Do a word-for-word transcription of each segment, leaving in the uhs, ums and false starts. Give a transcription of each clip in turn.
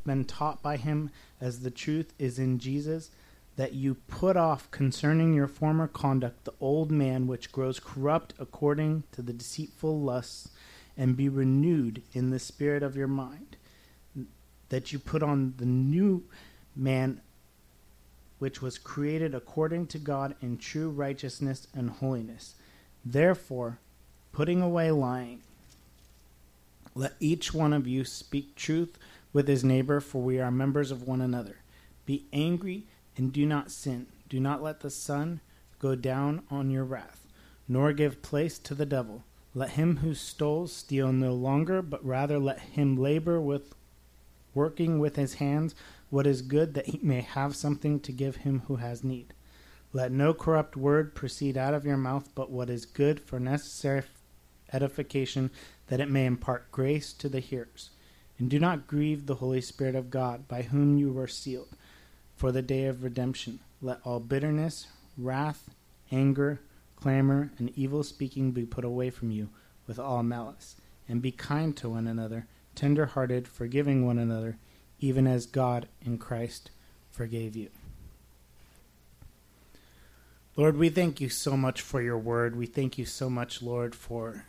been taught by him, as the truth is in Jesus, that you put off concerning your former conduct the old man which grows corrupt according to the deceitful lusts, and be renewed in the spirit of your mind, that you put on the new man which was created according to God in true righteousness and holiness. Therefore, putting away lying, let each one of you speak truth with his neighbor, for we are members of one another. Be angry and do not sin. Do not let the sun go down on your wrath, nor give place to the devil. Let him who stole steal no longer, but rather let him labor with working with his hands what is good, that he may have something to give him who has need. Let no corrupt word proceed out of your mouth, but what is good for necessary edification, that it may impart grace to the hearers. And do not grieve the Holy Spirit of God, by whom you were sealed for the day of redemption. Let all bitterness, wrath, anger, clamor, and evil speaking be put away from you with all malice. And be kind to one another, tender-hearted, forgiving one another, even as God in Christ forgave you. Lord, we thank you so much for your word. We thank you so much, Lord, for,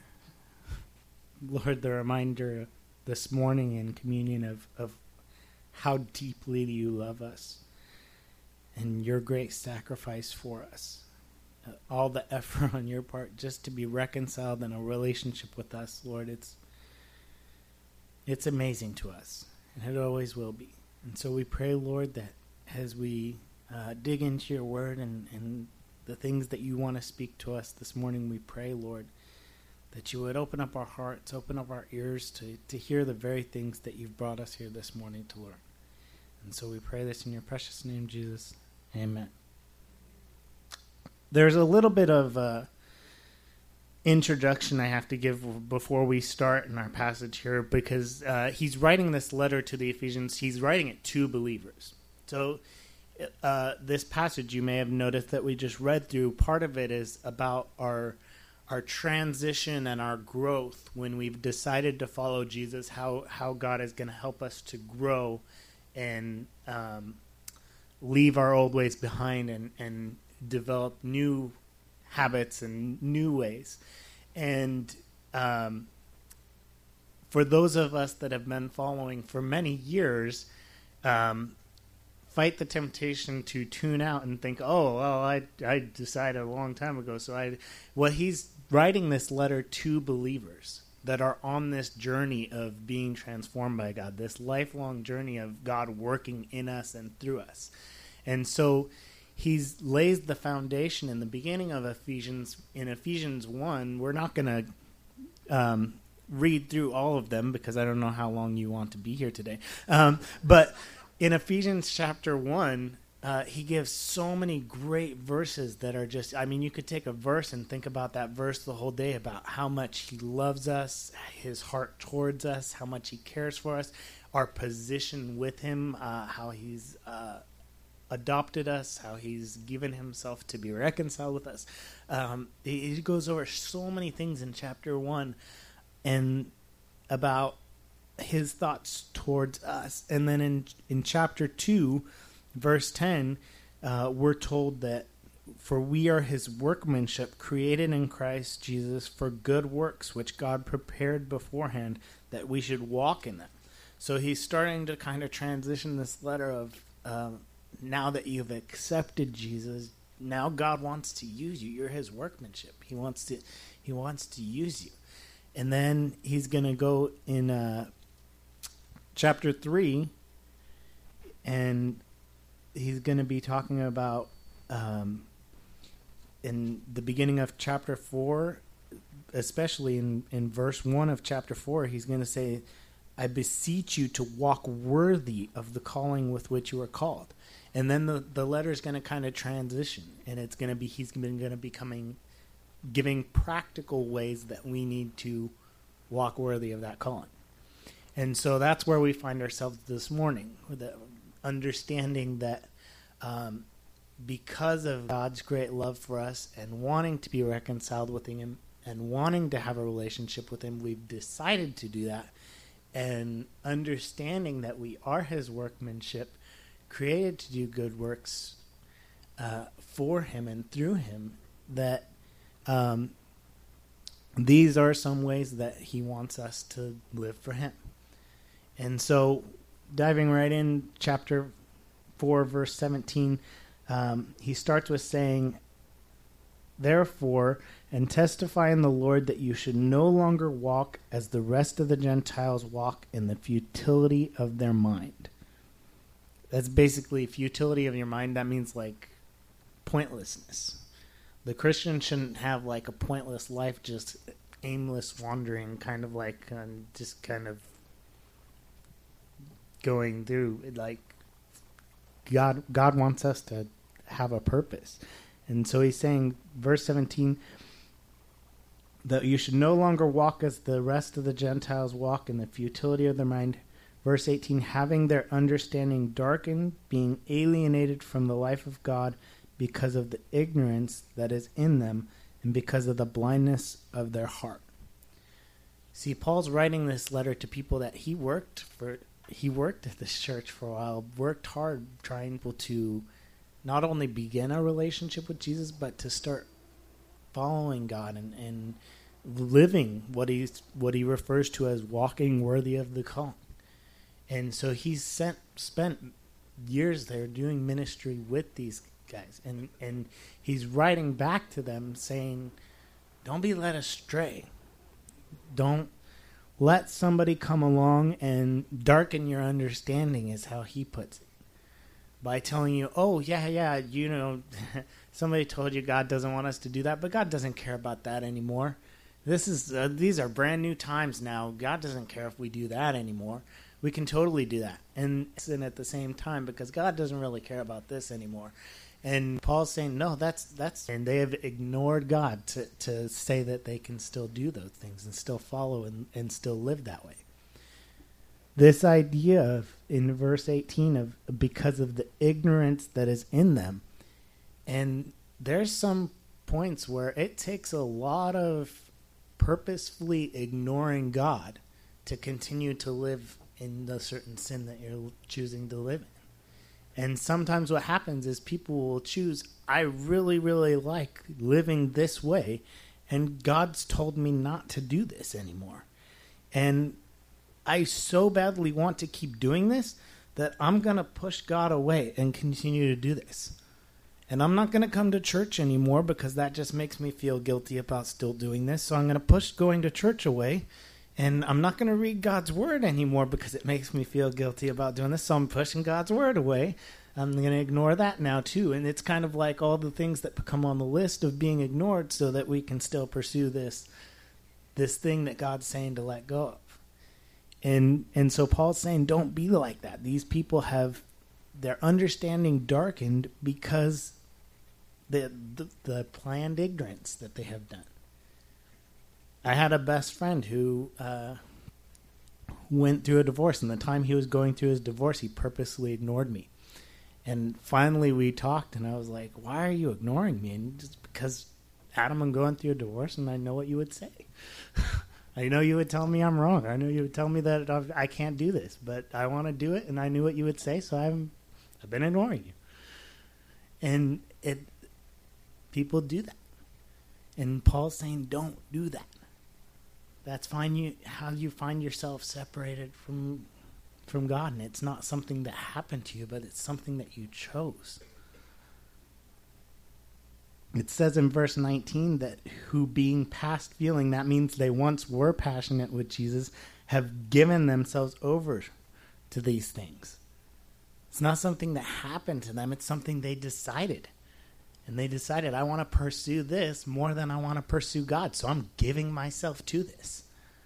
Lord, the reminder this morning in communion of, of how deeply you love us and your great sacrifice for us. Uh, all the effort on your part just to be reconciled in a relationship with us, Lord, it's it's amazing to us, and it always will be. And so we pray, Lord, that as we uh, dig into your word and, and the things that you want to speak to us this morning, we pray, Lord, that you would open up our hearts, open up our ears to, to hear the very things that you've brought us here this morning to learn. And so we pray this in your precious name, Jesus. Amen. There's a little bit of uh, introduction I have to give before we start in our passage here, because uh, he's writing this letter to the Ephesians. He's writing it to believers. So uh, this passage, you may have noticed that we just read through, part of it is about our our transition and our growth when we've decided to follow Jesus, how, how God is going to help us to grow and um, leave our old ways behind and, and develop new habits and new ways. And um, for those of us that have been following for many years, um, fight the temptation to tune out and think, oh, well, I I decided a long time ago. So I, what he's writing this letter to believers that are on this journey of being transformed by God, this lifelong journey of God working in us and through us. And so he's lays the foundation in the beginning of Ephesians. In Ephesians one, we're not going to um, read through all of them because I don't know how long you want to be here today. Um, but in Ephesians chapter one, uh, he gives so many great verses that are just, I mean, you could take a verse and think about that verse the whole day about how much he loves us, his heart towards us, how much he cares for us, our position with him, uh, how he's uh, adopted us, how he's given himself to be reconciled with us. Um, he, he goes over so many things in chapter one and about his thoughts towards us. And then in in chapter two, verse ten, uh, we're told that for we are his workmanship, created in Christ Jesus for good works, which God prepared beforehand that we should walk in them. So he's starting to kind of transition this letter of um, now that you've accepted Jesus, now God wants to use you. You're his workmanship. He wants to he wants to use you. And then he's going to go in uh, chapter three, and he's going to be talking about, um, in the beginning of chapter four, especially in, in verse one of chapter four, he's going to say, I beseech you to walk worthy of the calling with which you are called. And then the, the letter is going to kind of transition, and it's going to be, he's going to be coming, giving practical ways that we need to walk worthy of that calling. And so that's where we find ourselves this morning, with the understanding that um, because of God's great love for us and wanting to be reconciled with him and wanting to have a relationship with him, we've decided to do that. and understanding that we are his workmanship, created to do good works uh, for him and through him, that um, these are some ways that he wants us to live for him. And so, diving right in, chapter four, verse seventeen, um, he starts with saying, "Therefore, and testify in the Lord that you should no longer walk as the rest of the Gentiles walk in the futility of their mind." That's basically futility of your mind. That means like pointlessness. The Christian shouldn't have like a pointless life, just aimless wandering, kind of like um, just kind of going through. Like God, God wants us to have a purpose. And so he's saying, verse seventeen, that you should no longer walk as the rest of the Gentiles walk in the futility of their mind. Verse eighteen, having their understanding darkened, being alienated from the life of God because of the ignorance that is in them and because of the blindness of their heart. See, Paul's writing this letter to people that he worked for. He worked at this church for a while, worked hard trying to not only begin a relationship with Jesus, but to start following God and, and living what he's what he refers to as walking worthy of the call. And so he's sent, spent years there doing ministry with these guys, and and he's writing back to them saying, "Don't be led astray. Don't let somebody come along and darken your understanding," is how he puts it. By telling you, oh, yeah, yeah, you know, somebody told you God doesn't want us to do that, but God doesn't care about that anymore. This is uh, these are brand new times now. God doesn't care if we do that anymore. We can totally do that. And at the same time, because God doesn't really care about this anymore. And Paul's saying, no, that's, that's, and they have ignored God to, to say that they can still do those things and still follow and, and still live that way. This idea of, in verse eighteen, of because of the ignorance that is in them. And there's some points where it takes a lot of purposefully ignoring God to continue to live in the certain sin that you're choosing to live in. And sometimes what happens is people will choose, I really, really like living this way, and God's told me not to do this anymore. And I so badly want to keep doing this that I'm going to push God away and continue to do this. And I'm not going to come to church anymore because that just makes me feel guilty about still doing this. So I'm going to push going to church away. And I'm not going to read God's word anymore because it makes me feel guilty about doing this. So I'm pushing God's word away. I'm going to ignore that now too. And it's kind of like all the things that become on the list of being ignored so that we can still pursue this, this thing that God's saying to let go of. And and so Paul's saying, don't be like that. These people have their understanding darkened because the, the the planned ignorance that they have done. I had a best friend who uh, went through a divorce, and the time he was going through his divorce, he purposely ignored me. And finally we talked, and I was like, why are you ignoring me? And just because, Adam, I'm going through a divorce, and I know what you would say. I know you would tell me I'm wrong. I know you would tell me that I can't do this, but I want to do it, and I knew what you would say, so I'm, I've been ignoring you. And it, people do that. And Paul's saying, don't do that. That's fine. You how you find yourself separated from from God, and it's not something that happened to you, but it's something that you chose. It says in verse nineteen that who being past feeling, that means they once were passionate with Jesus, have given themselves over to these things. It's not something that happened to them. It's something they decided. And they decided, I want to pursue this more than I want to pursue God. So I'm giving myself to this.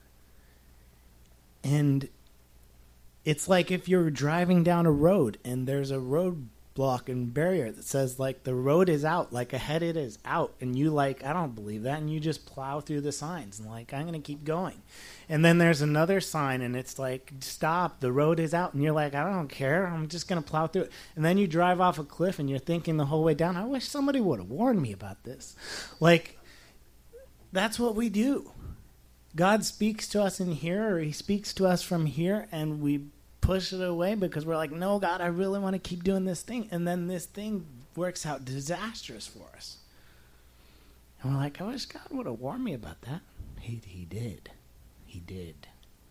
And it's like if you're driving down a road and there's a road block and barrier that says like the road is out, like ahead it is out, and you like, I don't believe that, and you just plow through the signs and like, I'm gonna keep going. And then there's another sign and it's like, stop, the road is out, and you're like, I don't care, I'm just gonna plow through it. And then you drive off a cliff and you're thinking the whole way down, I wish somebody would have warned me about this. Like, that's what we do. God speaks to us in here, or he speaks to us from here, and we push it away because we're like, no, God, I really want to keep doing this thing. And then this thing works out disastrous for us. And we're like, I wish God would have warned me about that. He, he did. He did.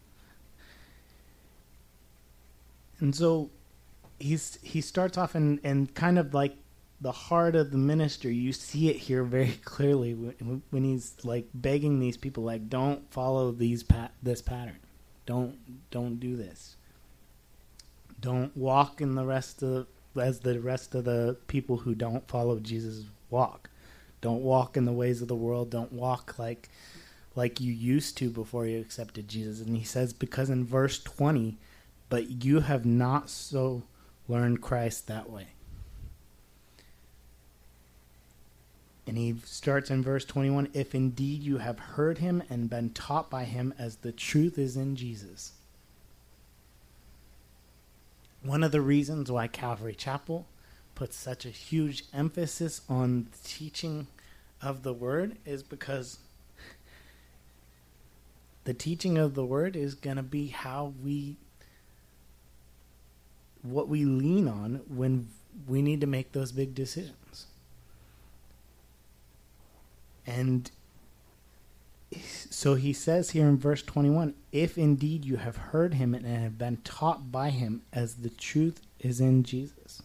And so he's he starts off in, in kind of like the heart of the ministry. You see it here very clearly when, when he's like begging these people, like, don't follow these pat this pattern. Don't don't do this. Don't walk in the rest of as the rest of the people who don't follow Jesus walk. Don't walk in the ways of the world. Don't walk like like you used to before you accepted Jesus. And he says, because in verse twenty, but you have not so learned Christ that way. And he starts in verse twenty-one, if indeed you have heard him and been taught by him as the truth is in Jesus. One of the reasons why Calvary Chapel puts such a huge emphasis on the teaching of the word is because the teaching of the word is going to be how we, what we lean on when we need to make those big decisions. And so he says here in verse twenty-one, if indeed you have heard him and have been taught by him as the truth is in Jesus.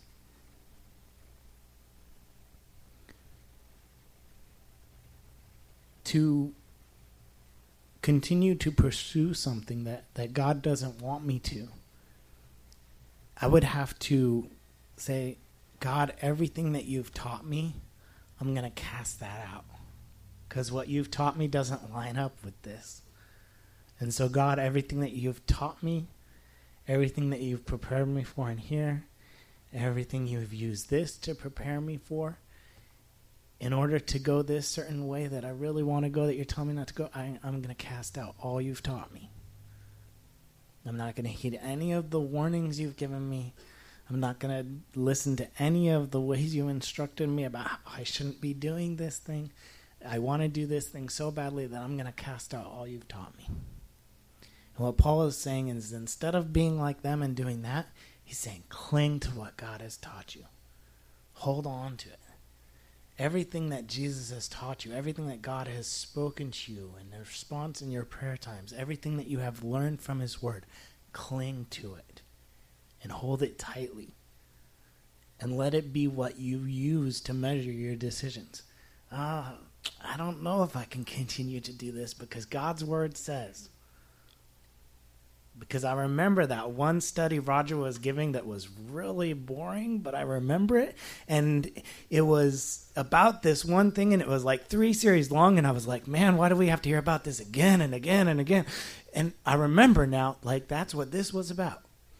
To continue to pursue something that, that God doesn't want me to, I would have to say, God, everything that you've taught me, I'm going to cast that out. Because what you've taught me doesn't line up with this. And so, God, everything that you've taught me, everything that you've prepared me for in here, everything you've used this to prepare me for, in order to go this certain way that I really want to go, that you're telling me not to go, I, I'm going to cast out all you've taught me. I'm not going to heed any of the warnings you've given me. I'm not going to listen to any of the ways you instructed me about how I shouldn't be doing this thing. I want to do this thing so badly that I'm going to cast out all you've taught me. And what Paul is saying is, instead of being like them and doing that, he's saying, cling to what God has taught you. Hold on to it. Everything that Jesus has taught you, everything that God has spoken to you in response in your prayer times, everything that you have learned from his word, cling to it and hold it tightly. And let it be what you use to measure your decisions. Ah, uh, I don't know if I can continue to do this because God's word says. Because I remember that one study Roger was giving that was really boring, but I remember it. And it was about this one thing, and it was like three series long. And I was like, man, why do we have to hear about this again and again and again? And I remember now, like, that's what this was about.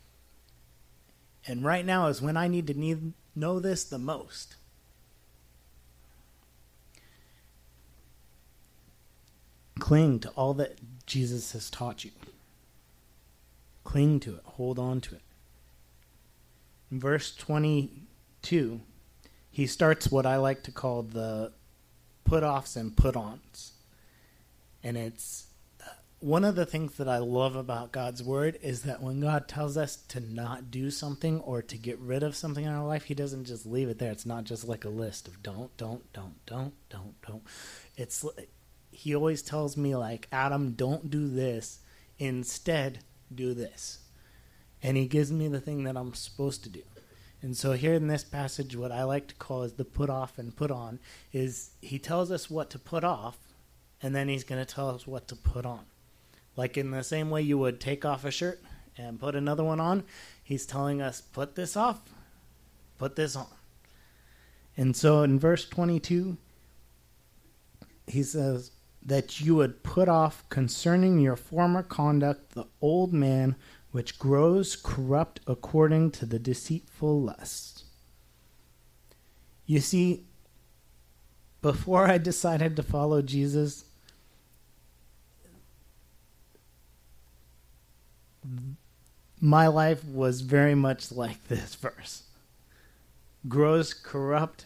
And right now is when I need to need, know this the most. Cling to all that Jesus has taught you. Cling to it. Hold on to it. In verse twenty-two, he starts what I like to call the put-offs and put-ons. And it's uh, one of the things that I love about God's word is that when God tells us to not do something or to get rid of something in our life, he doesn't just leave it there. It's not just like a list of don't, don't, don't, don't, don't, don't. It's he always tells me, like, Adam, don't do this. Instead, do this. And he gives me the thing that I'm supposed to do. And so here in this passage, what I like to call is the put off and put on, is he tells us what to put off, and then he's going to tell us what to put on. Like in the same way you would take off a shirt and put another one on, he's telling us, put this off, put this on. And so in verse twenty-two, he says that you would put off concerning your former conduct the old man which grows corrupt according to the deceitful lusts. You see, before I decided to follow Jesus, my life was very much like this verse. Grows corrupt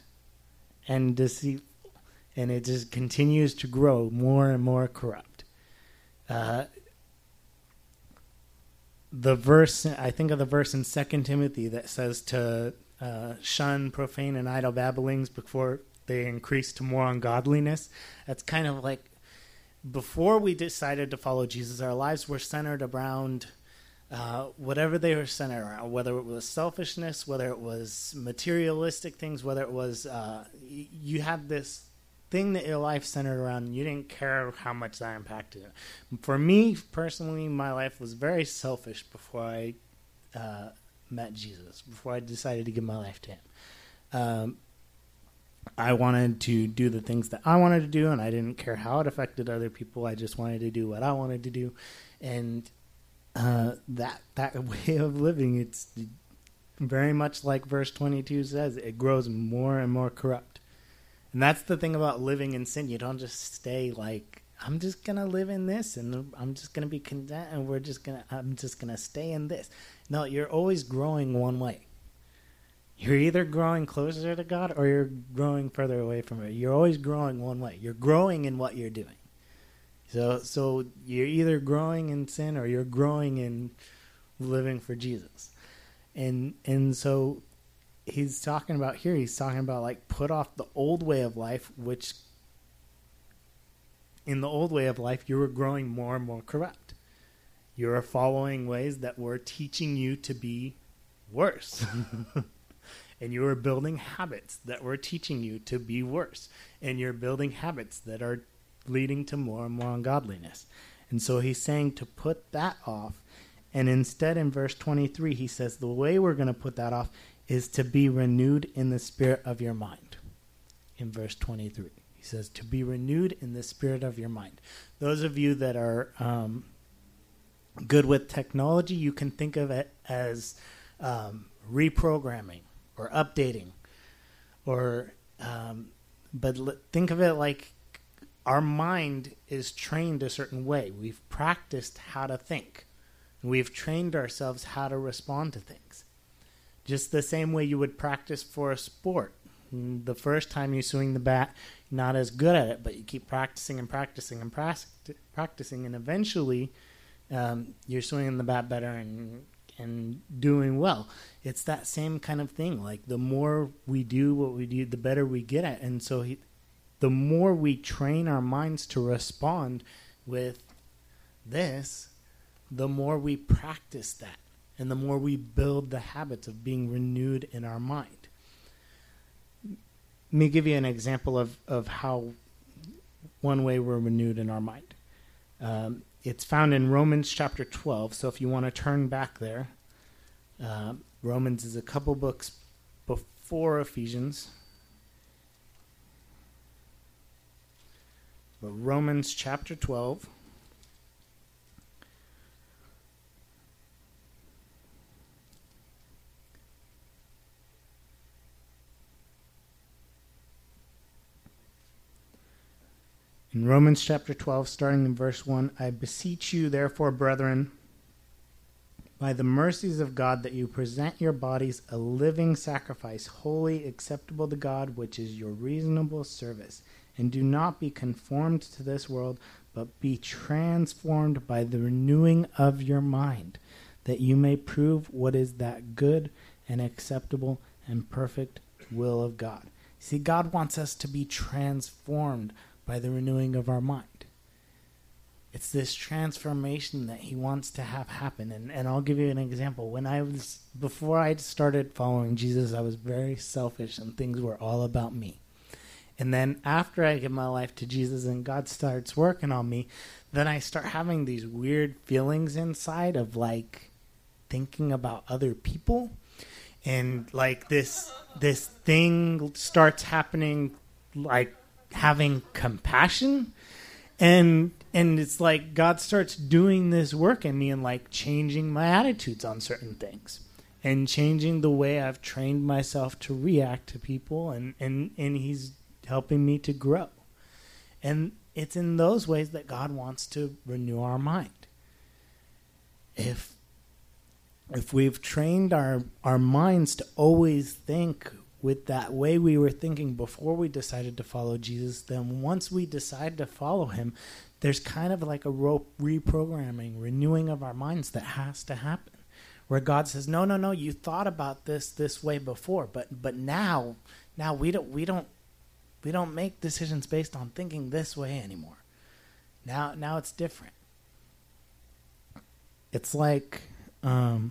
and deceitful. And it just continues to grow more and more corrupt. Uh, the verse, I think of the verse in Second Timothy that says to uh, shun profane and idle babblings before they increase to more ungodliness. That's kind of like, before we decided to follow Jesus, our lives were centered around uh, whatever they were centered around, whether it was selfishness, whether it was materialistic things, whether it was, uh, y- you had this thing that your life centered around, and you didn't care how much that impacted it. For me, personally, my life was very selfish before I uh, met Jesus, before I decided to give my life to him. Um, I wanted to do the things that I wanted to do, and I didn't care how it affected other people. I just wanted to do what I wanted to do. And uh, that that way of living, it's very much like verse twenty-two says, it grows more and more corrupt. And that's the thing about living in sin. You don't just stay like, I'm just going to live in this, and I'm just going to be content, and we're just going to, I'm just going to stay in this. No, you're always growing one way. You're either growing closer to God or you're growing further away from it. You're always growing one way. You're growing in what you're doing. So so you're either growing in sin or you're growing in living for Jesus. And and so he's talking about here, he's talking about like put off the old way of life, which in the old way of life you were growing more and more corrupt. You were following ways that were teaching you to be worse. And you are building habits that were teaching you to be worse. And you're building habits that are leading to more and more ungodliness. And so he's saying to put that off. And instead in verse twenty-three, he says the way we're going to put that off is to be renewed in the spirit of your mind. In verse twenty-three, he says to be renewed in the spirit of your mind. Those of you that are um, good with technology, you can think of it as um, reprogramming. Or updating, or um, but l- think of it like our mind is trained a certain way. We've practiced how to think. We've trained ourselves how to respond to things. Just the same way you would practice for a sport. The first time you swing the bat, you're not as good at it, but you keep practicing and practicing and practicing, and eventually um, you're swinging the bat better and and doing well. It's that same kind of thing. Like the more we do what we do, the better we get at. And so he, the more we train our minds to respond with this, the more we practice that. And the more we build the habits of being renewed in our mind. Let me give you an example of, of how one way we're renewed in our mind. Um, It's found in Romans chapter twelve, so if you want to turn back there, uh, Romans is a couple books before Ephesians. But Romans chapter twelve. In Romans chapter twelve, starting in verse one, I beseech you, therefore, brethren, by the mercies of God, that you present your bodies a living sacrifice, holy, acceptable to God, which is your reasonable service. And do not be conformed to this world, but be transformed by the renewing of your mind, that you may prove what is that good and acceptable and perfect will of God. See, God wants us to be transformed by the renewing of our mind. It's this transformation that he wants to have happen. And, and I'll give you an example. When I was, before I started following Jesus, I was very selfish and things were all about me. And then after I give my life to Jesus and God starts working on me, then I start having these weird feelings inside of like thinking about other people. And like this, this thing starts happening, like having compassion. And and it's like God starts doing this work in me and like changing my attitudes on certain things and changing the way I've trained myself to react to people, and, and, and he's helping me to grow. And it's in those ways that God wants to renew our mind. If if we've trained our, our minds to always think with that way we were thinking before we decided to follow Jesus, then once we decide to follow him, there's kind of like a ro- reprogramming, renewing of our minds that has to happen, where God says, no, no, no, you thought about this this way before, but but now, now we don't we don't we don't make decisions based on thinking this way anymore. Now now it's different. It's like um,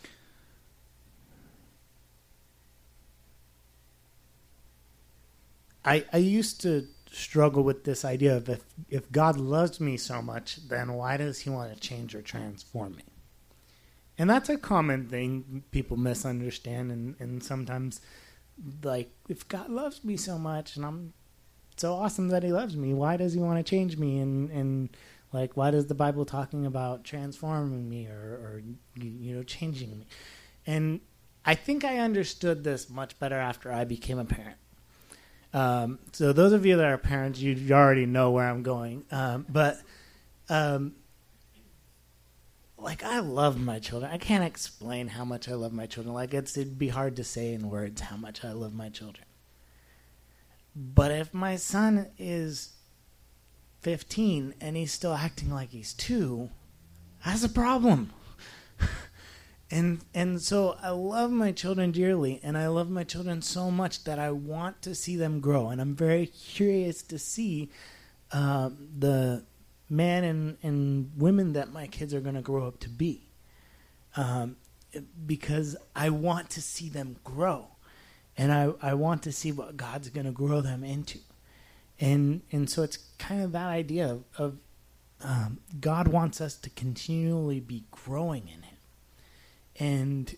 I I used to struggle with this idea of if, if God loves me so much, then why does he want to change or transform me? And that's a common thing people misunderstand, and, and sometimes, like, if God loves me so much and I'm so awesome that he loves me, why does he want to change me? And, and like, why does the Bible talking about transforming me or, or, you know, changing me? And I think I understood this much better after I became a parent. Um, so those of you that are parents, you, you already know where I'm going. Um, but, um, like, I love my children. I can't explain how much I love my children. Like, it's, it'd be hard to say in words how much I love my children. But if my son is fifteen and he's still acting like he's two, that's a problem. And and so I love my children dearly, and I love my children so much that I want to see them grow. And I'm very curious to see uh, the men and, and women that my kids are going to grow up to be. Um, because I want to see them grow. And I, I want to see what God's going to grow them into. And and so it's kind of that idea of, of um, God wants us to continually be growing in him. And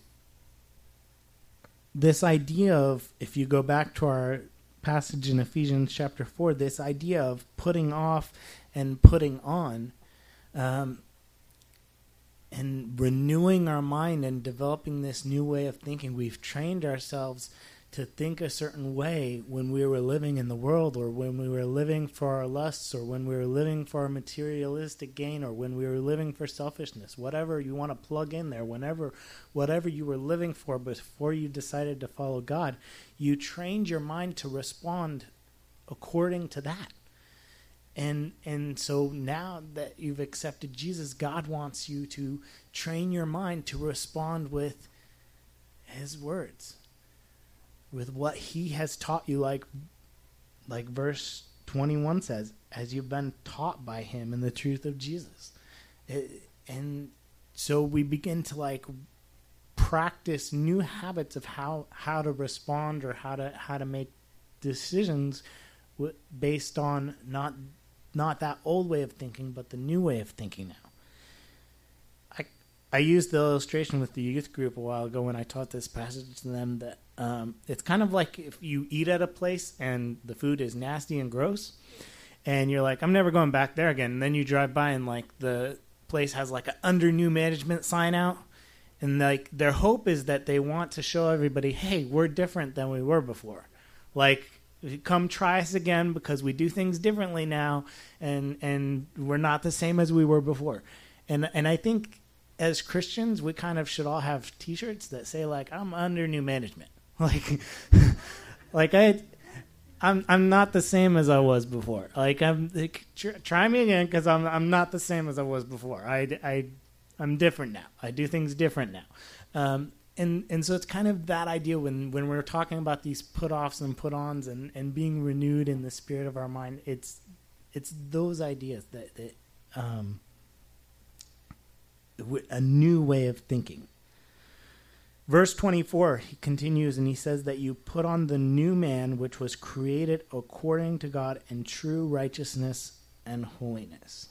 this idea of, if you go back to our passage in Ephesians chapter four, this idea of putting off and putting on, um, and renewing our mind and developing this new way of thinking. We've trained ourselves to think a certain way when we were living in the world, or when we were living for our lusts, or when we were living for our materialistic gain, or when we were living for selfishness. Whatever you want to plug in there, whenever, whatever you were living for before you decided to follow God, you trained your mind to respond according to that. And and so now that you've accepted Jesus, God wants you to train your mind to respond with his words, with what he has taught you, like like verse twenty-one says, as you've been taught by him in the truth of Jesus. It, and so we begin to like practice new habits of how, how to respond, or how to how to make decisions w- based on not not that old way of thinking, but the new way of thinking now. I I used the illustration with the youth group a while ago when I taught this passage to them that um, it's kind of like if you eat at a place and the food is nasty and gross, and you're like, I'm never going back there again. And then you drive by and like the place has like an under new management sign out, and like their hope is that they want to show everybody, hey, we're different than we were before. Like, come try us again because we do things differently now, and and we're not the same as we were before. And and I think as Christians, we kind of should all have T-shirts that say like, I'm under new management. Like, like I, I'm I'm not the same as I was before. Like I'm like, tr- try me again because I'm I'm not the same as I was before. I I I'm different now. I do things different now. Um, And and so it's kind of that idea when, when we're talking about these put-offs and put-ons and, and being renewed in the spirit of our mind, it's it's those ideas that, that um, a new way of thinking. Verse twenty-four, he continues and he says that you put on the new man which was created according to God in true righteousness and holiness.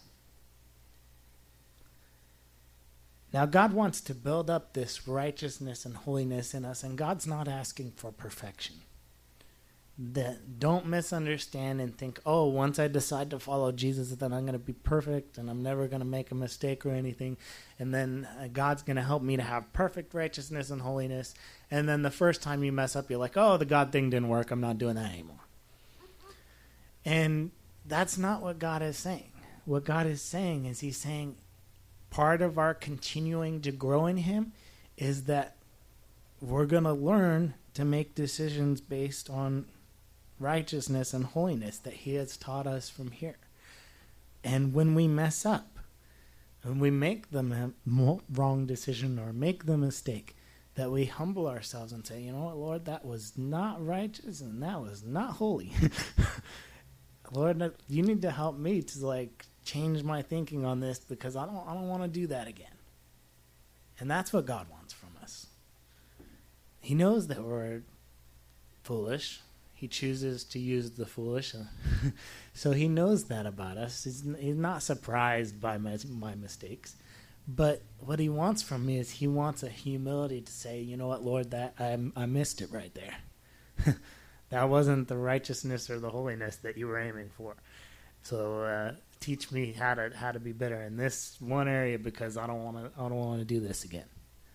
Now, God wants to build up this righteousness and holiness in us, and God's not asking for perfection. That don't misunderstand and think, oh, once I decide to follow Jesus, then I'm going to be perfect, and I'm never going to make a mistake or anything, and then uh, God's going to help me to have perfect righteousness and holiness, and then the first time you mess up, you're like, oh, the God thing didn't work, I'm not doing that anymore. And that's not what God is saying. What God is saying is he's saying, part of our continuing to grow in him is that we're going to learn to make decisions based on righteousness and holiness that he has taught us from here. And when we mess up, when we make the wrong decision or make the mistake, that we humble ourselves and say, you know what, Lord, that was not righteous and that was not holy. Lord, you need to help me to like change my thinking on this because I don't I don't want to do that again. And that's what God wants from us. He knows that we're foolish. He chooses to use the foolish. So he knows that about us. He's, he's not surprised by my, my mistakes. But what he wants from me is he wants a humility to say, you know what, Lord, that I, I missed it right there. That wasn't the righteousness or the holiness that you were aiming for. So uh, teach me how to how to be better in this one area because I don't want to I don't want to do this again.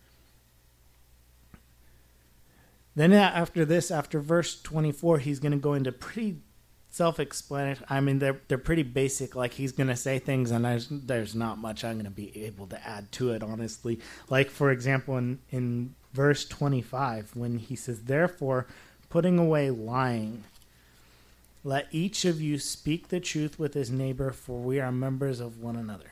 Then after this, after verse twenty-four, he's going to go into pretty self-explanatory. I mean, they're they're pretty basic. Like he's going to say things, and there's there's not much I'm going to be able to add to it, honestly. Like for example, in in verse twenty-five, when he says, "Therefore, putting away lying, let each of you speak the truth with his neighbor, for we are members of one another."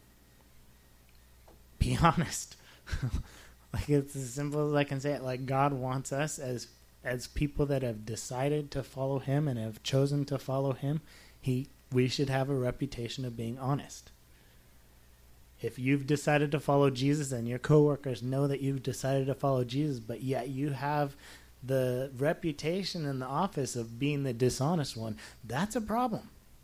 Be honest. Like it's as simple as I can say it. Like God wants us as as people that have decided to follow him and have chosen to follow him. He we should have a reputation of being honest. If you've decided to follow Jesus and your coworkers know that you've decided to follow Jesus, but yet you have the reputation in the office of being the dishonest one, that's a problem.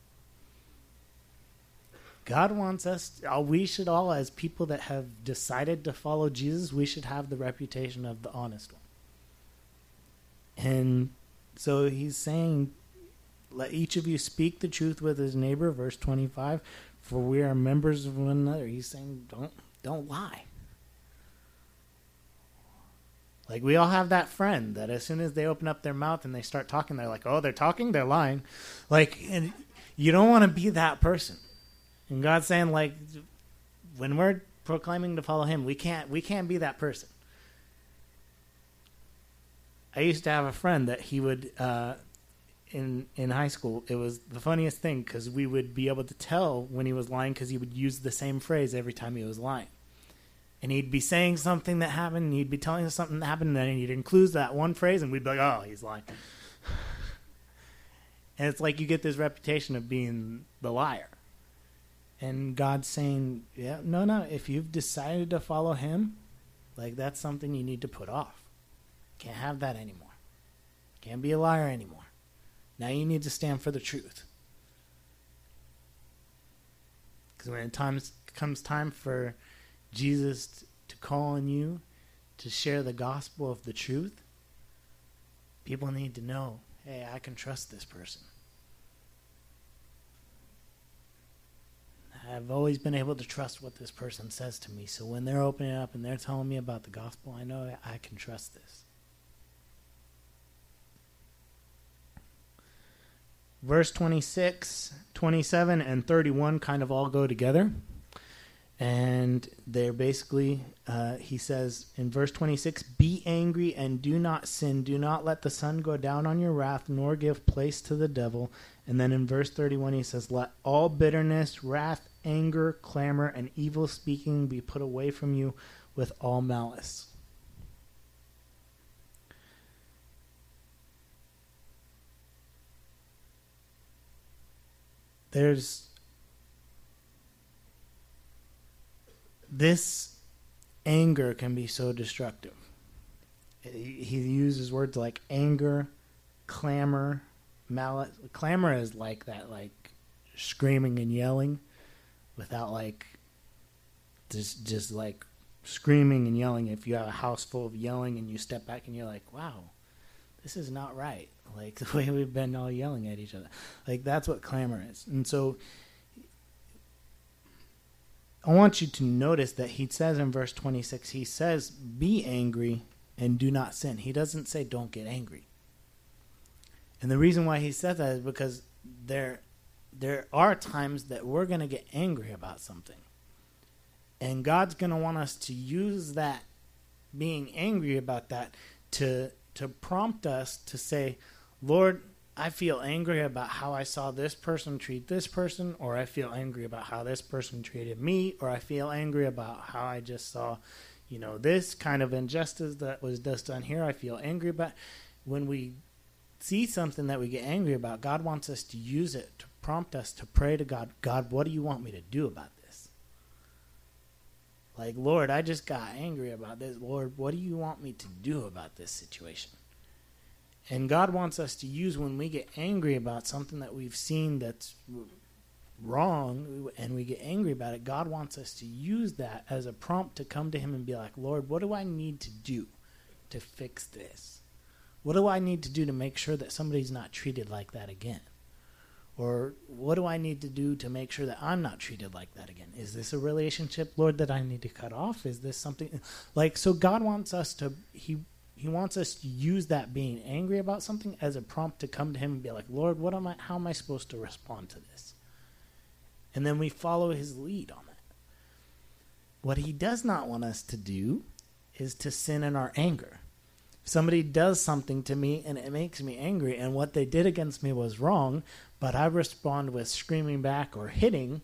God wants us, we should all, as people that have decided to follow Jesus, we should have the reputation of the honest one. And so he's saying, let each of you speak the truth with his neighbor, verse twenty-five, for we are members of one another. He's saying, don't, don't lie. Like we all have that friend that as soon as they open up their mouth and they start talking, they're like, oh, they're talking, they're lying. Like, and you don't want to be that person. And God's saying, like, when we're proclaiming to follow him, we can't we can't be that person. I used to have a friend that he would, uh, in in high school, it was the funniest thing because we would be able to tell when he was lying because he would use the same phrase every time he was lying. And he'd be saying something that happened, and he'd be telling us something that happened, and then he'd include that one phrase, and we'd be like, oh, he's lying. And it's like you get this reputation of being the liar. And God's saying, yeah, no, no, if you've decided to follow him, like that's something you need to put off. Can't have that anymore. Can't be a liar anymore. Now you need to stand for the truth. Because when it times, comes time for Jesus to call on you to share the gospel of the truth, people need to know, hey, I can trust this person. I've always been able to trust what this person says to me. So when they're opening up and they're telling me about the gospel, I know I can trust this. Verse twenty-six, twenty-seven, and thirty-one kind of all go together. And they're basically, uh, he says in verse twenty-six, be angry and do not sin. Do not let the sun go down on your wrath, nor give place to the devil. And then in verse thirty-one, he says, let all bitterness, wrath, anger, clamor, and evil speaking be put away from you with all malice. There's this anger can be so destructive. He uses words like anger, clamor, malice. Clamor is like that, like screaming and yelling without like just just like screaming and yelling. If you have a house full of yelling and you step back and you're like, wow, this is not right. Like the way we've been all yelling at each other. Like that's what clamor is. And so I want you to notice that he says in verse twenty-six, he says, be angry and do not sin. He doesn't say don't get angry. And the reason why he says that is because there, there are times that we're going to get angry about something. And God's going to want us to use that being angry about that to, to prompt us to say, Lord, I feel angry about how I saw this person treat this person, or I feel angry about how this person treated me, or I feel angry about how I just saw, you know, this kind of injustice that was just done here. I feel angry about. When we see something that we get angry about, God wants us to use it to prompt us to pray to God. God, what do you want me to do about this? Like, Lord, I just got angry about this. Lord, what do you want me to do about this situation? And God wants us to use, when we get angry about something that we've seen that's wrong and we get angry about it, God wants us to use that as a prompt to come to him and be like, Lord, what do I need to do to fix this? What do I need to do to make sure that somebody's not treated like that again? Or what do I need to do to make sure that I'm not treated like that again? Is this a relationship, Lord, that I need to cut off? Is this something like, so God wants us to, he He wants us to use that being angry about something as a prompt to come to him and be like, Lord, what am I, how am I supposed to respond to this? And then we follow his lead on that. What he does not want us to do is to sin in our anger. If somebody does something to me and it makes me angry and what they did against me was wrong, but I respond with screaming back or hitting,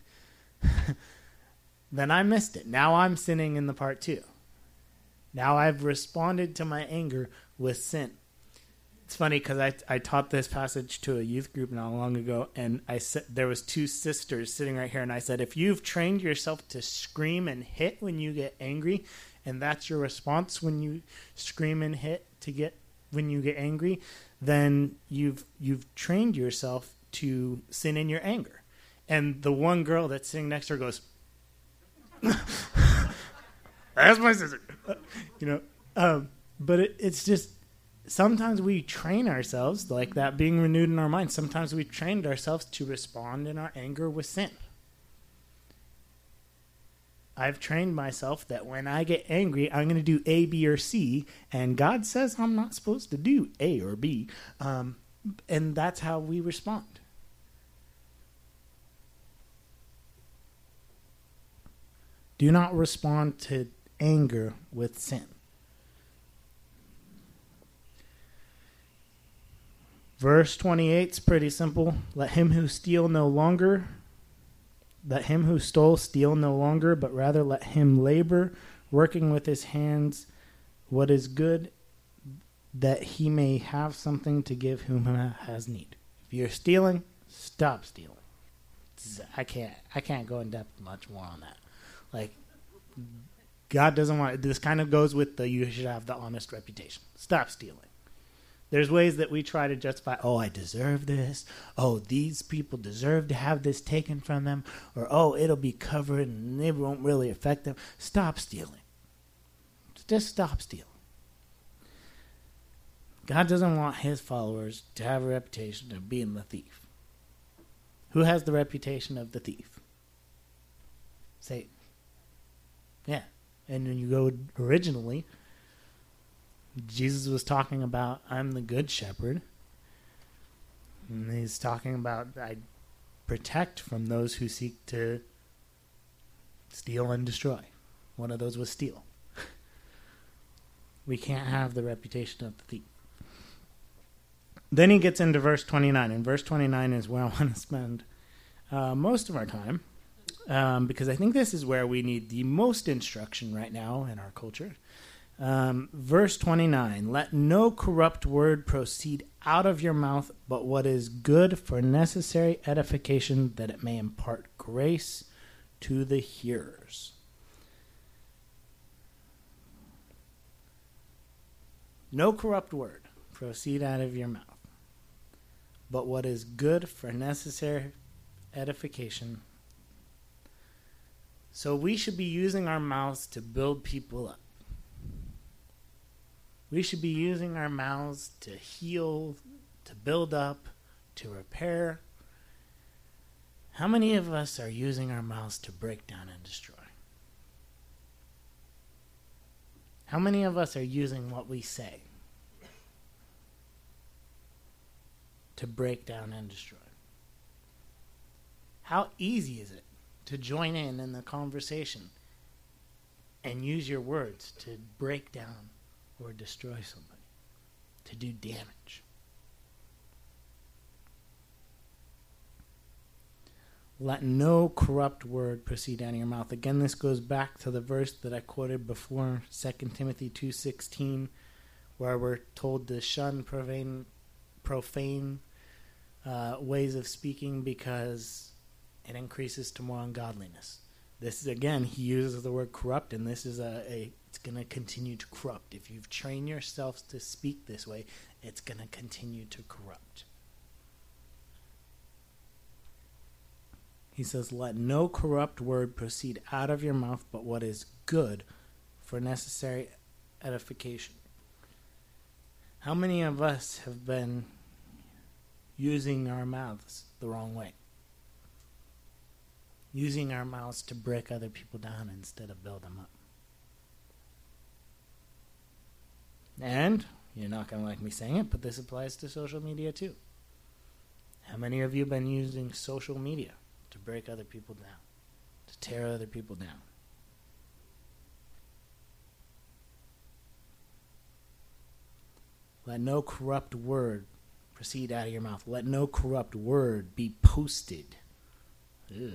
then I missed it. Now I'm sinning in the part two. Now I've responded to my anger with sin. It's funny because I I taught this passage to a youth group not long ago, and I said there was two sisters sitting right here, and I said, if you've trained yourself to scream and hit when you get angry, and that's your response when you scream and hit to get when you get angry, then you've you've trained yourself to sin in your anger. And the one girl that's sitting next to her goes, "That's my sister." You know, um, but it, it's just, sometimes we train ourselves, like that being renewed in our minds. Sometimes we trained ourselves to respond in our anger with sin. I've trained myself that when I get angry, I'm going to do A, B, or C, and God says I'm not supposed to do A or B, um, and that's how we respond. Do not respond to anger with sin. Verse twenty-eight is pretty simple. Let him who steal no longer, let him who stole steal no longer, but rather let him labor, working with his hands what is good, that he may have something to give whom has need. If you're stealing, stop stealing. I can't I can't go in depth much more on that. Like, God doesn't want, this kind of goes with the you should have the honest reputation. Stop stealing. There's ways that we try to justify, oh, I deserve this. Oh, these people deserve to have this taken from them. Or, oh, it'll be covered and it won't really affect them. Stop stealing. Just stop stealing. God doesn't want his followers to have a reputation of being the thief. Who has the reputation of the thief? Satan. Yeah. And when you go originally, Jesus was talking about, I'm the good shepherd. And he's talking about, I protect from those who seek to steal and destroy. One of those was steal. We can't have the reputation of the thief. Then he gets into verse twenty-nine. And verse twenty-nine is where I want to spend uh, most of our time. Um, because I think this is where we need the most instruction right now in our culture. Um, verse twenty-nine, let no corrupt word proceed out of your mouth, but what is good for necessary edification, that it may impart grace to the hearers. No corrupt word proceed out of your mouth, but what is good for necessary edification. So we should be using our mouths to build people up. We should be using our mouths to heal, to build up, to repair. How many of us are using our mouths to break down and destroy? How many of us are using what we say to break down and destroy? How easy is it to join in in the conversation and use your words to break down or destroy somebody, to do damage? Let no corrupt word proceed out of your mouth. Again, this goes back to the verse that I quoted before, Second Timothy two sixteen, where we're told to shun profane, profane uh, ways of speaking because it increases to more ungodliness. This is, again, he uses the word corrupt, and this is a, a it's going to continue to corrupt. If you've trained yourselves to speak this way, it's going to continue to corrupt. He says, let no corrupt word proceed out of your mouth, but what is good for necessary edification. How many of us have been using our mouths the wrong way? Using our mouths to break other people down instead of build them up. And, you're not going to like me saying it, but this applies to social media too. How many of you have been using social media to break other people down, to tear other people down? Let no corrupt word proceed out of your mouth. Let no corrupt word be posted. Ugh.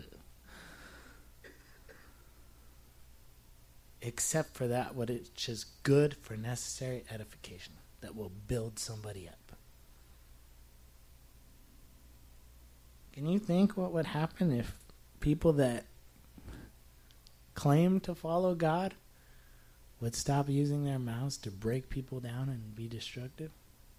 Except for that which is good for necessary edification, that will build somebody up. Can you think what would happen if people that claim to follow God would stop using their mouths to break people down and be destructive?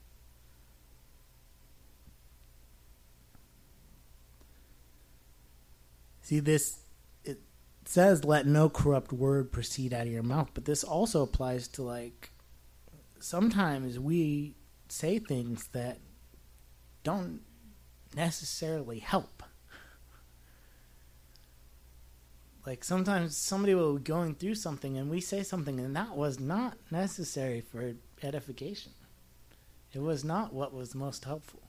See, this, it says, let no corrupt word proceed out of your mouth, but this also applies to, like, sometimes we say things that don't necessarily help. Like, sometimes somebody will be going through something and we say something and that was not necessary for edification. It was not what was most helpful.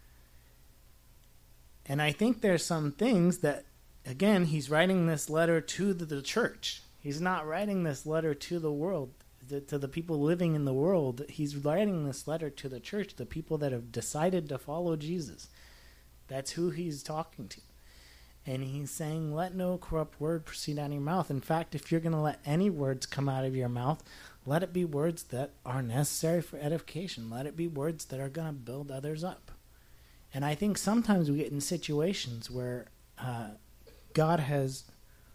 And I think there's some things that, again, he's writing this letter to the, the church. He's not writing this letter to the world, the, to the people living in the world. He's writing this letter to the church, the people that have decided to follow Jesus. That's who he's talking to. And he's saying, let no corrupt word proceed out of your mouth. In fact, if you're going to let any words come out of your mouth, let it be words that are necessary for edification. Let it be words that are going to build others up. And I think sometimes we get in situations where uh, God has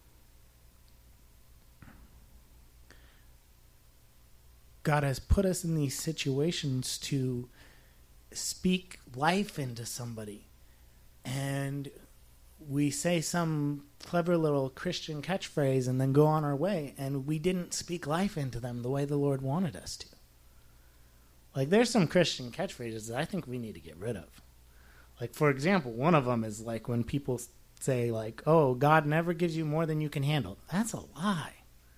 God has put us in these situations to speak life into somebody. And we say some clever little Christian catchphrase and then go on our way, and we didn't speak life into them the way the Lord wanted us to. Like, there's some Christian catchphrases that I think we need to get rid of. Like, for example, one of them is like when people say, like, oh, God never gives you more than you can handle. That's a lie.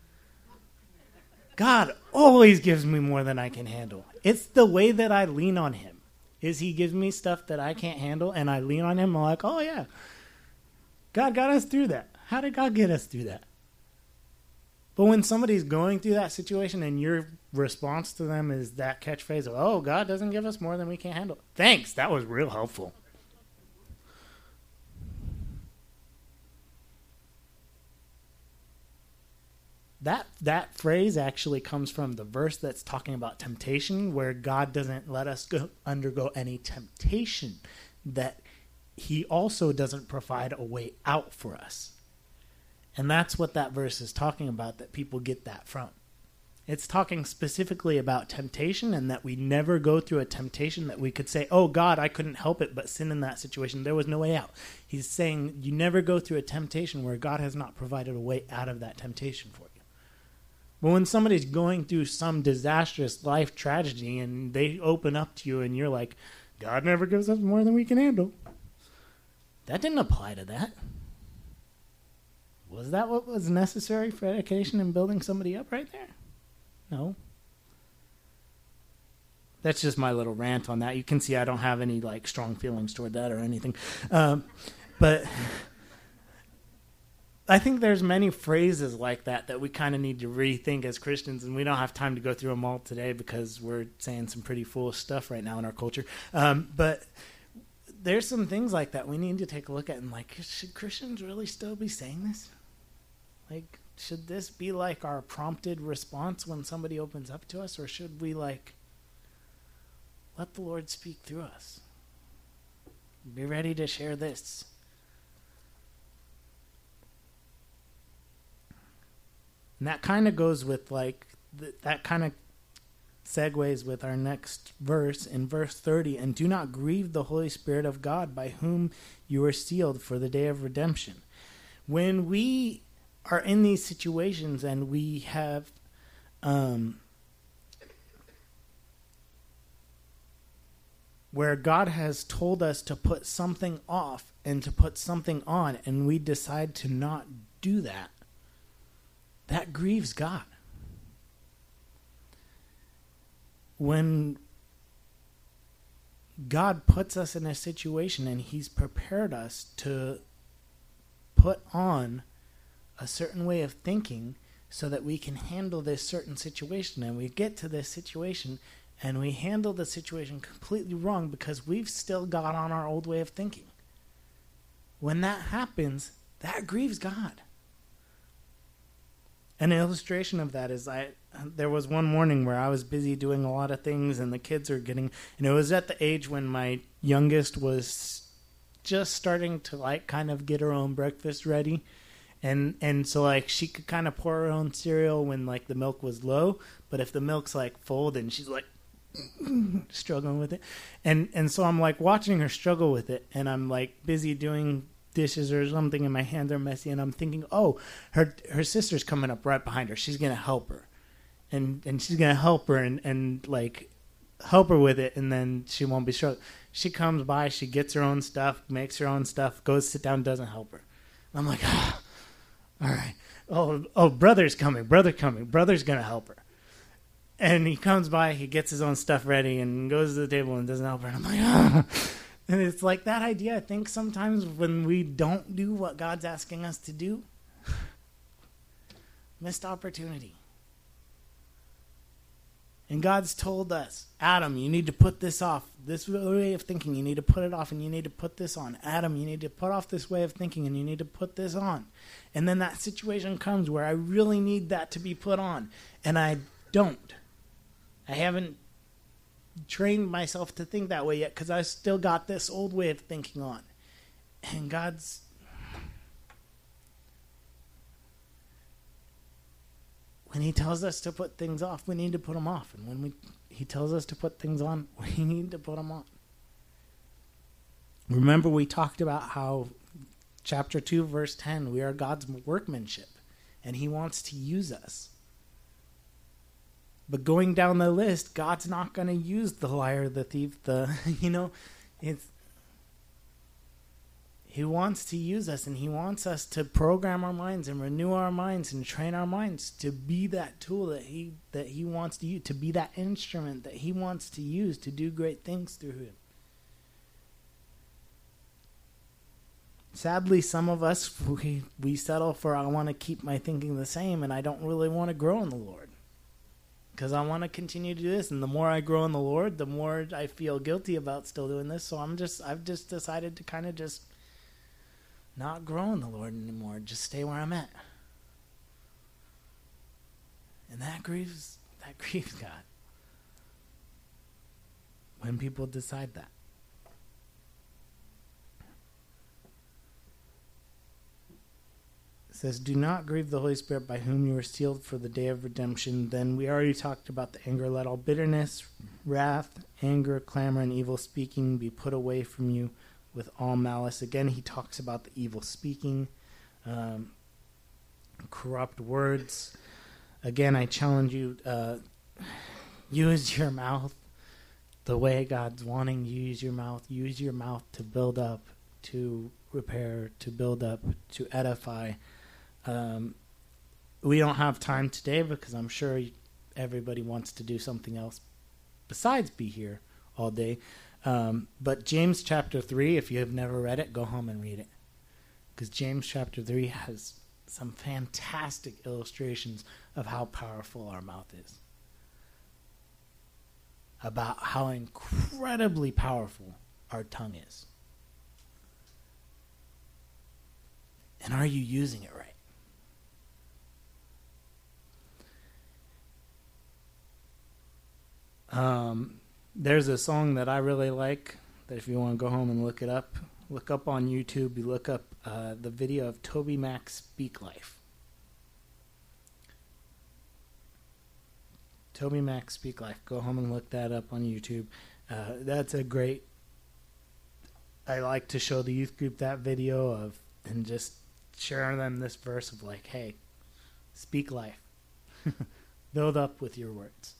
God always gives me more than I can handle. It's the way that I lean on him. Is he gives me stuff that I can't handle, and I lean on him. I'm like, oh, yeah. God got us through that. How did God get us through that? But when somebody's going through that situation and your response to them is that catchphrase of, oh, God doesn't give us more than we can handle. Thanks. That was real helpful. That that phrase actually comes from the verse that's talking about temptation, where God doesn't let us go undergo any temptation, that he also doesn't provide a way out for us. And that's what that verse is talking about, that people get that from. It's talking specifically about temptation, and that we never go through a temptation that we could say, oh, God, I couldn't help it but sin in that situation. There was no way out. He's saying you never go through a temptation where God has not provided a way out of that temptation for you. But when somebody's going through some disastrous life tragedy and they open up to you and you're like, God never gives us more than we can handle. That didn't apply to that. Was that what was necessary for education and building somebody up right there? No. That's just my little rant on that. You can see I don't have any like strong feelings toward that or anything. Um, but I think there's many phrases like that that we kind of need to rethink as Christians, and we don't have time to go through them all today because we're saying some pretty foolish stuff right now in our culture. Um, but there's some things like that we need to take a look at and like, should Christians really still be saying this? Like, should this be like our prompted response when somebody opens up to us, or should we like let the Lord speak through us? Be ready to share this. And that kind of goes with like, th- that kind of segues with our next verse in verse thirty. And do not grieve the Holy Spirit of God, by whom you are sealed for the day of redemption. When we are in these situations and we have um, where God has told us to put something off and to put something on, and we decide to not do that, that grieves God. When God puts us in a situation and he's prepared us to put on a certain way of thinking so that we can handle this certain situation, and we get to this situation and we handle the situation completely wrong because we've still got on our old way of thinking. When that happens, that grieves God. An illustration of that is I there was one morning where I was busy doing a lot of things and the kids are getting, and it was at the age when my youngest was just starting to like kind of get her own breakfast ready. And and so like she could kind of pour her own cereal when like the milk was low, but if the milk's like full, then she's like struggling with it. And and so I'm like watching her struggle with it, and I'm like busy doing dishes or something and my hands are messy, and I'm thinking, oh, her her sister's coming up right behind her. She's gonna help her. And and she's gonna help her and, and like help her with it, and then she won't be struggling. She comes by, she gets her own stuff, makes her own stuff, goes sit down, doesn't help her. And I'm like, ah. All right. Oh, oh, brother's coming. Brother coming. Brother's going to help her. And he comes by, he gets his own stuff ready and goes to the table and doesn't help her. And I'm like, ah. And it's like that idea, I think, sometimes when we don't do what God's asking us to do, missed opportunity. And God's told us, Adam, you need to put this off. This way of thinking, you need to put it off, and you need to put this on. Adam, you need to put off this way of thinking, and you need to put this on. And then that situation comes where I really need that to be put on, and I don't. I haven't trained myself to think that way yet because I still got this old way of thinking on. And God's... When he tells us to put things off, we need to put them off. And when we, he tells us to put things on, we need to put them on. Remember, we talked about how chapter two, verse ten, we are God's workmanship, and he wants to use us. But going down the list, God's not going to use the liar, the thief, the, you know, it's, he wants to use us, and he wants us to program our minds and renew our minds and train our minds to be that tool that he that he wants to use, to be that instrument that he wants to use to do great things through him. Sadly, some of us, we, we settle for, I want to keep my thinking the same, and I don't really want to grow in the Lord. Because I want to continue to do this, and the more I grow in the Lord, the more I feel guilty about still doing this. So I'm just, I've just decided to kind of just not grow in the Lord anymore. Just stay where I'm at. And that grieves, that grieves God. When people decide that. It says, do not grieve the Holy Spirit, by whom you are sealed for the day of redemption. Then we already talked about the anger. Let all bitterness, wrath, anger, clamor, and evil speaking be put away from you with all malice. Again, he talks about the evil speaking, um, corrupt words. Again, I challenge you, uh, use your mouth the way God's wanting you to use your mouth. Use your mouth to build up, to repair, to build up, to edify. Um, we don't have time today because I'm sure everybody wants to do something else besides be here all day. Um, but James chapter three, if you have never read it, go home and read it. Because James chapter three has some fantastic illustrations of how powerful our mouth is. About how incredibly powerful our tongue is. And are you using it right? Um, there's a song that I really like that if you want to go home and look it up, look up on YouTube, you look up uh, the video of Toby Mac Speak Life. Toby Mac Speak Life. Go home and look that up on YouTube. Uh, that's a great... I like to show the youth group that video of and just share them this verse of like, hey, speak life. Build up with your words.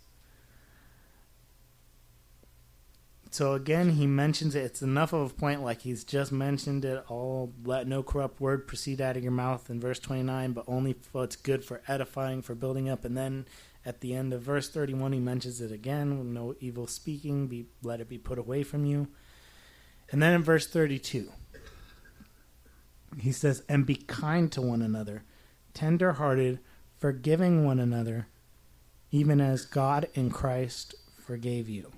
So again, he mentions it. It's enough of a point like he's just mentioned it all. Let no corrupt word proceed out of your mouth in verse twenty-nine, but only what's good for edifying, for building up. And then at the end of verse thirty-one, he mentions it again. No evil speaking, be let it be put away from you. And then in verse thirty-two, he says, and be kind to one another, tender-hearted, forgiving one another, even as God in Christ forgave you.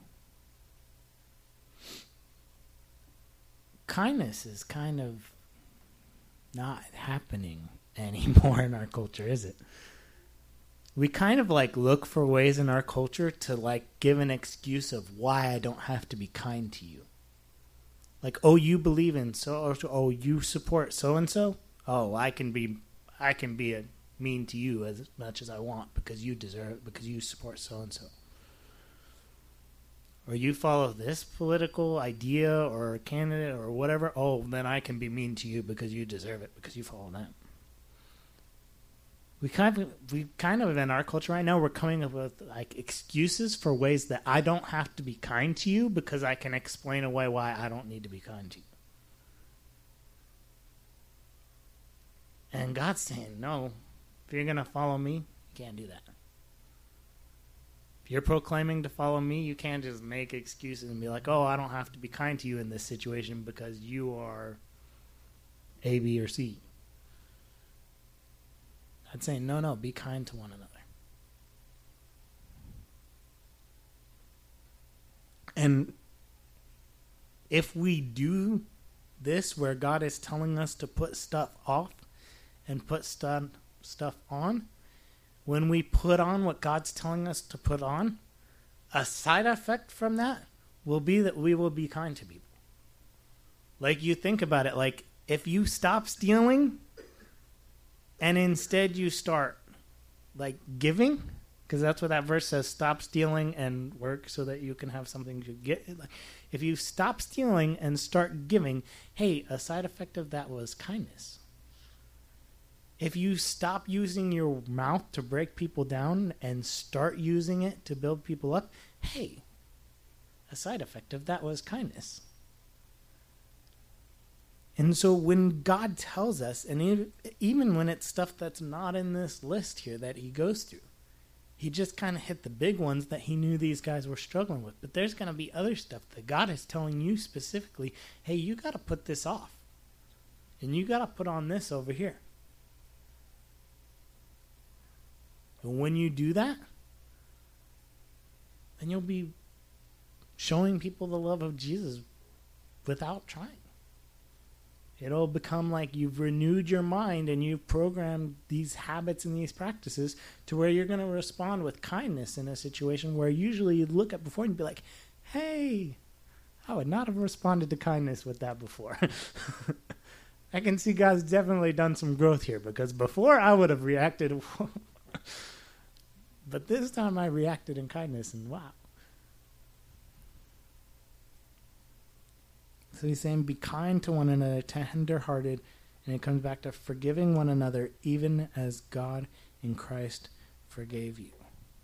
Kindness is kind of not happening anymore in our culture, is it? We kind of like look for ways in our culture to like give an excuse of why I don't have to be kind to you. Like, oh, you believe in so, oh, you support so and so. Oh, I can be, I can be a, mean to you as much as I want because you deserve it, because you support so and so. Or you follow this political idea or candidate or whatever. Oh, then I can be mean to you because you deserve it because you follow them. We kind of, we kind of in our culture right now, we're coming up with like excuses for ways that I don't have to be kind to you because I can explain away why I don't need to be kind to you. And God's saying, no, if you're going to follow me, you can't do that. If you're proclaiming to follow me, you can't just make excuses and be like, oh, I don't have to be kind to you in this situation because you are A, B, or C. I'd say, no, no, be kind to one another. And if we do this where God is telling us to put stuff off and put stuff stuff on, when we put on what God's telling us to put on, a side effect from that will be that we will be kind to people. Like, you think about it, like, if you stop stealing and instead you start, like, giving, because that's what that verse says, stop stealing and work so that you can have something to get. If you stop stealing and start giving, hey, a side effect of that was kindness. If you stop using your mouth to break people down and start using it to build people up, hey, a side effect of that was kindness. And so when God tells us, and even when it's stuff that's not in this list here that he goes through, he just kind of hit the big ones that he knew these guys were struggling with. But there's going to be other stuff that God is telling you specifically, hey, you got to put this off. And you got to put on this over here. And when you do that, then you'll be showing people the love of Jesus without trying. It'll become like you've renewed your mind and you've programmed these habits and these practices to where you're going to respond with kindness in a situation where usually you'd look at before and be like, hey, I would not have responded to kindness with that before. I can see God's definitely done some growth here because before I would have reacted, but this time I reacted in kindness and wow. So he's saying, be kind to one another, tender-hearted, and it comes back to forgiving one another, even as God in Christ forgave you.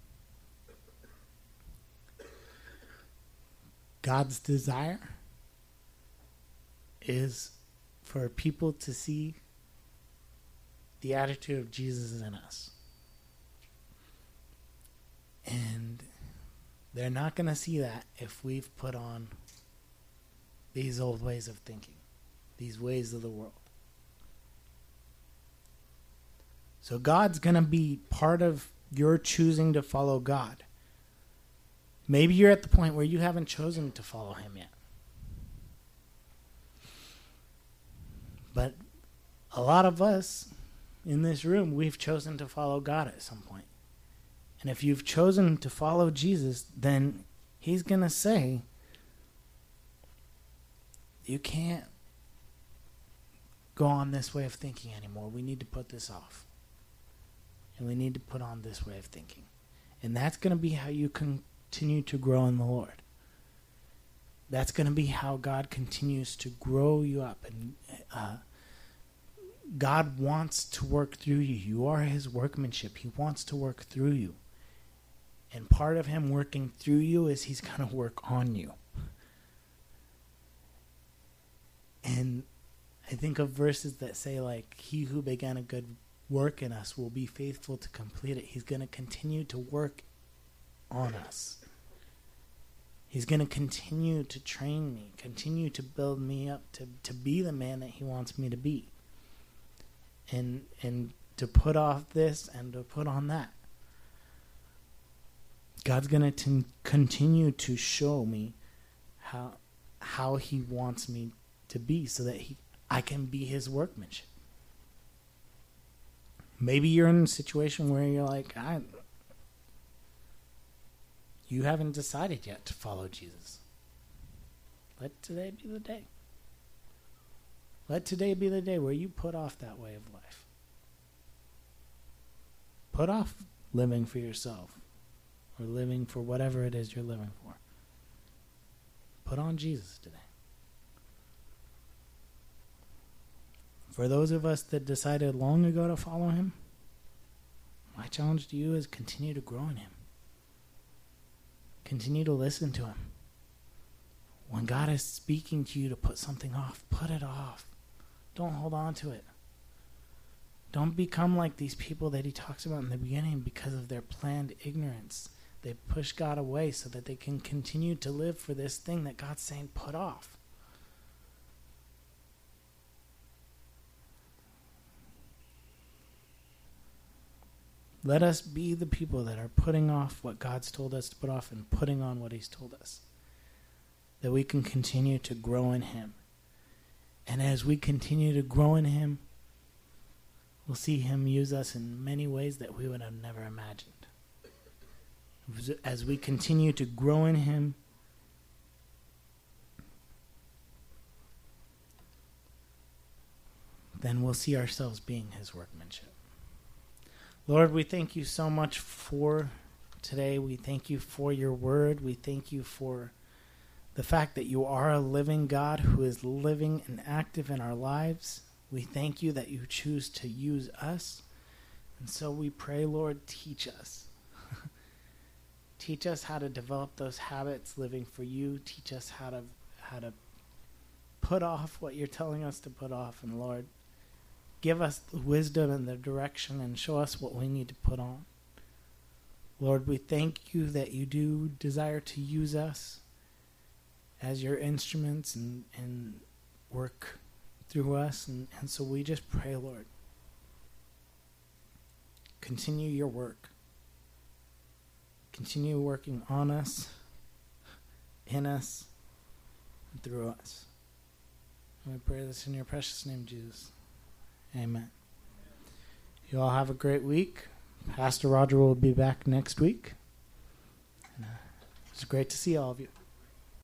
God's desire is for people to see the attitude of Jesus in us. And they're not going to see that if we've put on these old ways of thinking, these ways of the world. So God's going to be part of your choosing to follow God. Maybe you're at the point where you haven't chosen to follow him yet. But a lot of us in this room, we've chosen to follow God at some point. And if you've chosen to follow Jesus, then he's going to say, you can't go on this way of thinking anymore. We need to put this off. And we need to put on this way of thinking. And that's going to be how you continue to grow in the Lord. That's going to be how God continues to grow you up. And uh, God wants to work through you. You are his workmanship. He wants to work through you. And part of him working through you is he's going to work on you. And I think of verses that say, like, he who began a good work in us will be faithful to complete it. He's going to continue to work on us. He's going to continue to train me, continue to build me up to, to be the man that he wants me to be. And and to put off this and to put on that. God's going to continue to show me how how he wants me to be so that he I can be his workmanship. Maybe you're in a situation where you're like, I, you haven't decided yet to follow Jesus. Let today be the day. Let today be the day where you put off that way of life. Put off living for yourself or living for whatever it is you're living for. Put on Jesus today. For those of us that decided long ago to follow him, my challenge to you is continue to grow in him. Continue to listen to him. When God is speaking to you to put something off, put it off. Don't hold on to it. Don't become like these people that he talks about in the beginning because of their planned ignorance. They push God away so that they can continue to live for this thing that God's saying put off. Let us be the people that are putting off what God's told us to put off and putting on what he's told us. That we can continue to grow in him. And as we continue to grow in him, we'll see him use us in many ways that we would have never imagined. As we continue to grow in him, then we'll see ourselves being his workmanship. Lord, we thank you so much for today. We thank you for your word. We thank you for the fact that you are a living God who is living and active in our lives. We thank you that you choose to use us. And so we pray, Lord, teach us. Teach us how to develop those habits living for you. Teach us how to how to put off what you're telling us to put off. And Lord, give us the wisdom and the direction and show us what we need to put on. Lord, we thank you that you do desire to use us as your instruments and, and work through us. And, and so we just pray, Lord, continue your work. Continue working on us, in us, and through us. And we pray this in your precious name, Jesus. Amen. You all have a great week. Pastor Roger will be back next week. And, uh, it's great to see all of you.